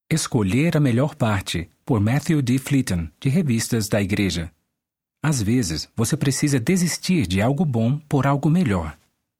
Escolher a melhor parte, por Matthew D. Fleeton, de Revistas da Igreja. Às vezes, você precisa desistir de algo bom por algo melhor.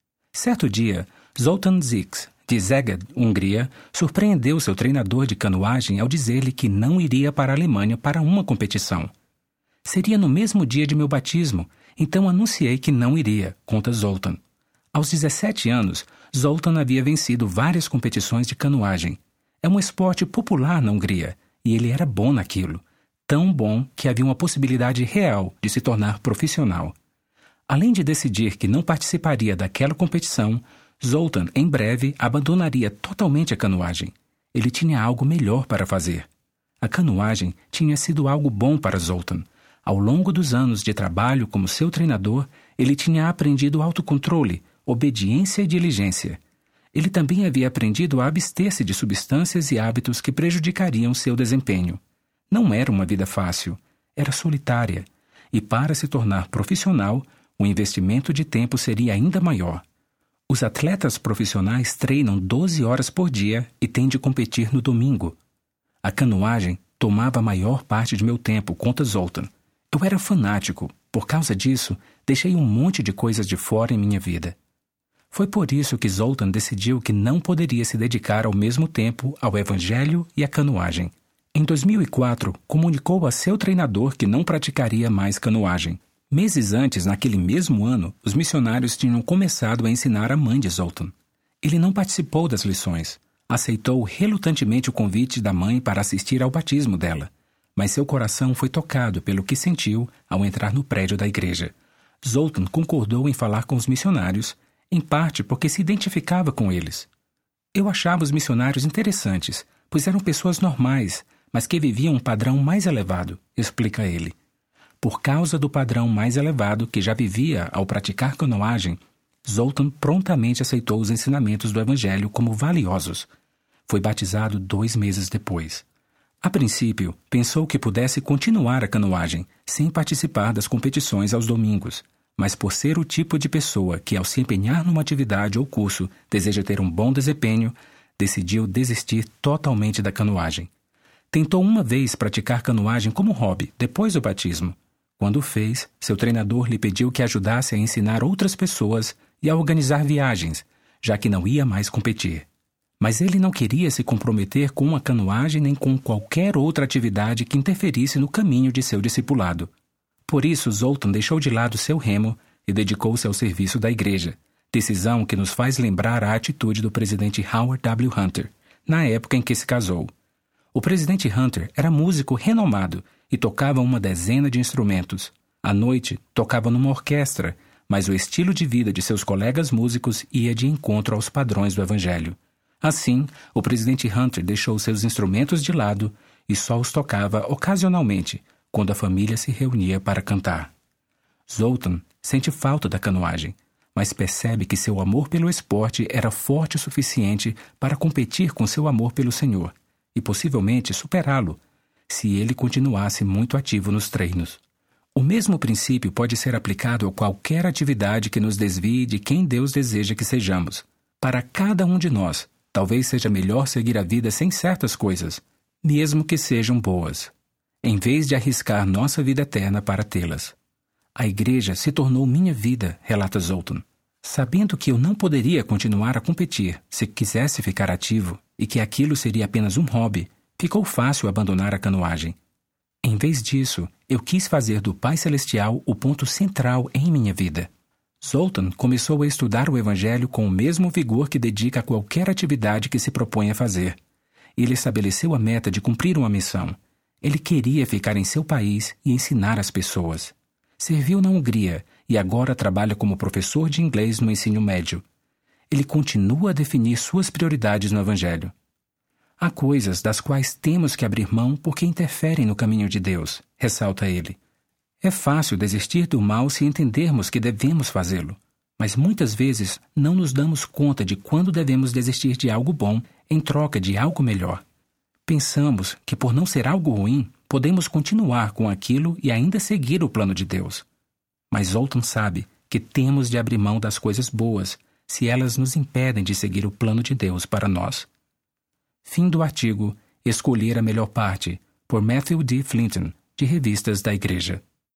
Certo dia, Zoltán Zix, de Szeged, Hungria, surpreendeu seu treinador de canoagem ao dizer-lhe que não iria para a Alemanha para uma competição. Seria no mesmo dia de meu batismo, então anunciei que não iria, conta Zoltán. Aos 17 anos, Zoltán havia vencido várias competições de canoagem. É um esporte popular na Hungria, e ele era bom naquilo. Tão bom que havia uma possibilidade real de se tornar profissional. Além de decidir que não participaria daquela competição, Zoltán, em breve, abandonaria totalmente a canoagem. Ele tinha algo melhor para fazer. A canoagem tinha sido algo bom para Zoltán. Ao longo dos anos de trabalho como seu treinador, ele tinha aprendido autocontrole, obediência e diligência. Ele também havia aprendido a abster-se de substâncias e hábitos que prejudicariam seu desempenho. Não era uma vida fácil, era solitária. E para se tornar profissional, o investimento de tempo seria ainda maior. Os atletas profissionais treinam 12 horas por dia e têm de competir no domingo. A canoagem tomava a maior parte de meu tempo, conta Zoltán. Eu era fanático. Por causa disso, deixei um monte de coisas de fora em minha vida. Foi por isso que Zoltán decidiu que não poderia se dedicar ao mesmo tempo ao evangelho e à canoagem. Em 2004, comunicou a seu treinador que não praticaria mais canoagem. Meses antes, naquele mesmo ano, os missionários tinham começado a ensinar a mãe de Zoltán. Ele não participou das lições. Aceitou relutantemente o convite da mãe para assistir ao batismo dela. Mas seu coração foi tocado pelo que sentiu ao entrar no prédio da igreja. Zoltán concordou em falar com os missionários, em parte porque se identificava com eles. Eu achava os missionários interessantes, pois eram pessoas normais, mas que viviam um padrão mais elevado, explica ele. Por causa do padrão mais elevado que já vivia ao praticar canoagem, Zoltán prontamente aceitou os ensinamentos do Evangelho como valiosos. Foi batizado 2 meses depois. A princípio, pensou que pudesse continuar a canoagem, sem participar das competições aos domingos. Mas por ser o tipo de pessoa que, ao se empenhar numa atividade ou curso, deseja ter um bom desempenho, decidiu desistir totalmente da canoagem. Tentou uma vez praticar canoagem como hobby, depois do batismo. Quando o fez, seu treinador lhe pediu que ajudasse a ensinar outras pessoas e a organizar viagens, já que não ia mais competir. Mas ele não queria se comprometer com a canoagem nem com qualquer outra atividade que interferisse no caminho de seu discipulado. Por isso, Zoltán deixou de lado seu remo e dedicou-se ao serviço da igreja, decisão que nos faz lembrar a atitude do presidente Howard W. Hunter, na época em que se casou. O presidente Hunter era músico renomado e tocava uma dezena de instrumentos. À noite, tocava numa orquestra, mas o estilo de vida de seus colegas músicos ia de encontro aos padrões do Evangelho. Assim, o presidente Hunter deixou seus instrumentos de lado e só os tocava ocasionalmente, quando a família se reunia para cantar. Zoltán sente falta da canoagem, mas percebe que seu amor pelo esporte era forte o suficiente para competir com seu amor pelo Senhor e possivelmente superá-lo, se ele continuasse muito ativo nos treinos. O mesmo princípio pode ser aplicado a qualquer atividade que nos desvie de quem Deus deseja que sejamos. Para cada um de nós, talvez seja melhor seguir a vida sem certas coisas, mesmo que sejam boas, em vez de arriscar nossa vida eterna para tê-las. A igreja se tornou minha vida, relata Zoltán. Sabendo que eu não poderia continuar a competir se quisesse ficar ativo e que aquilo seria apenas um hobby, ficou fácil abandonar a canoagem. Em vez disso, eu quis fazer do Pai Celestial o ponto central em minha vida. Zoltán começou a estudar o Evangelho com o mesmo vigor que dedica a qualquer atividade que se propõe a fazer. Ele estabeleceu a meta de cumprir uma missão. Ele queria ficar em seu país e ensinar as pessoas. Serviu na Hungria e agora trabalha como professor de inglês no ensino médio. Ele continua a definir suas prioridades no Evangelho. Há coisas das quais temos que abrir mão porque interferem no caminho de Deus, ressalta ele. É fácil desistir do mal se entendermos que devemos fazê-lo, mas muitas vezes não nos damos conta de quando devemos desistir de algo bom em troca de algo melhor. Pensamos que por não ser algo ruim, podemos continuar com aquilo e ainda seguir o plano de Deus. Mas Zoltán sabe que temos de abrir mão das coisas boas se elas nos impedem de seguir o plano de Deus para nós. Fim do artigo Escolher a Melhor Parte, por Matthew D. Flinton, de Revistas da Igreja.